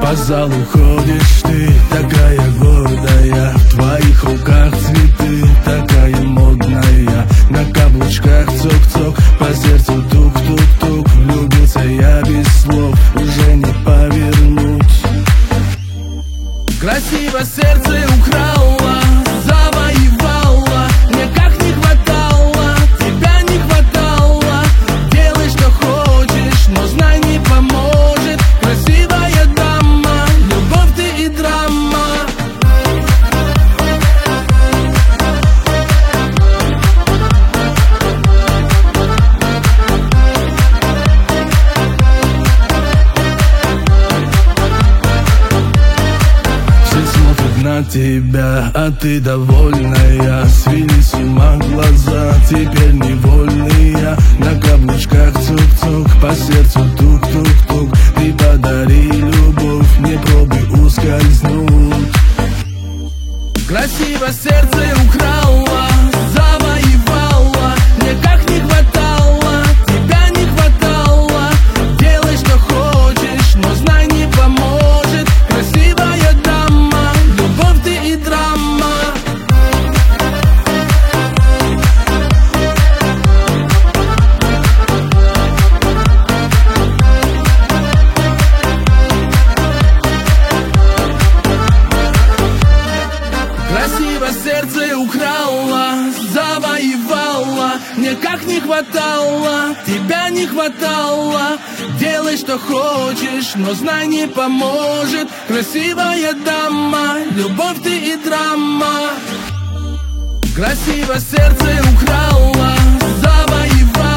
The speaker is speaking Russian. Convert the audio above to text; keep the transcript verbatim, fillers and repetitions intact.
По залу ходишь ты, такая гордая, в твоих руках цветы, такая модная. На каблучках цок-цок, по сердцу тук-тук-тук. Влюбился я без слов, уже не повернуть. Красиво сердце украла, завоевала. Мне как не хватало, тебя не хватало. Делай, что хочешь, но знай, не поможет. Красивая дама, любовь ты и драма. На тебя, а ты довольная. Свели с ума глаза, теперь невольные. На каблучках цук-цук, по сердцу тук-тук-тук. Ты подари любовь, не пробуй ускользнуть. Красиво сердце украла, завоевала. Мне как не хватало, тебя не хватало. Делай, что хочешь, но знай, не поможет. Красивая дама, любовь ты и драма. Красиво сердце украла, завоевала. Мне как не хватало, тебя не хватало. Делай, что хочешь, но знай, не поможет. Красивая дама, любовь ты и драма. Красиво сердце украла, завоевала.